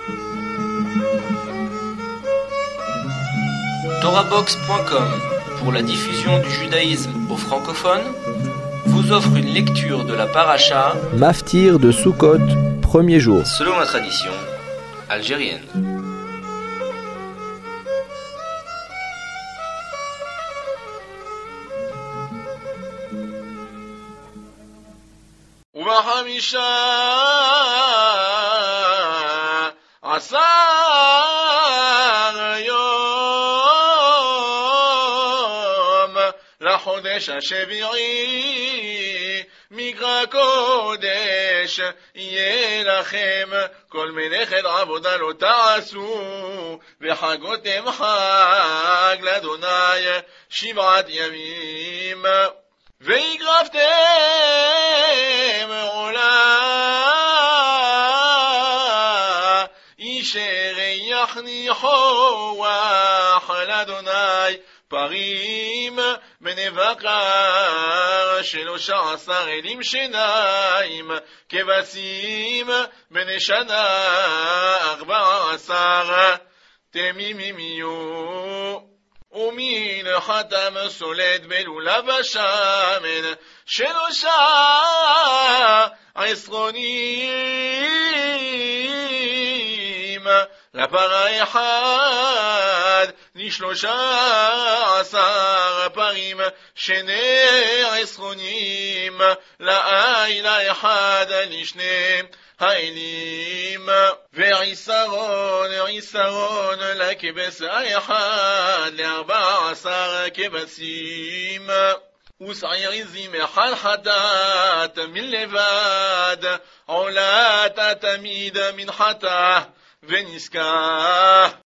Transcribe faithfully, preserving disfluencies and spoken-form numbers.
Torahbox point com, pour la diffusion du judaïsme aux francophones, vous offre une lecture de la paracha Maftir de Sukkot, premier jour. selon la tradition algérienne. ובחמישה עשר יום לחודש השביעי מקרא קודש יהיה לכם, כל מלאכת עבודה לא תעשו, וחגותם חג לאדוני שבעת ימים. והקרבתם עולה איש ריח ניחוח לאדוני, פרים בני בקר שלושה עשר אלים שיניים, כבשים בני שנה ארבע עשר תמימים יהיו. ומן חתם סולד בלולב השמן שלושה עשרונים, לפרה אחד לשלושה עשר פרים שני עשרונים, לאילה אחד לשני האלים, ועשרון עשרון לכבש האחד לארבע עשר כבשים, ושעיר עזים אחד חטאת מלבד, עולת תמיד מנחתה ונזקה.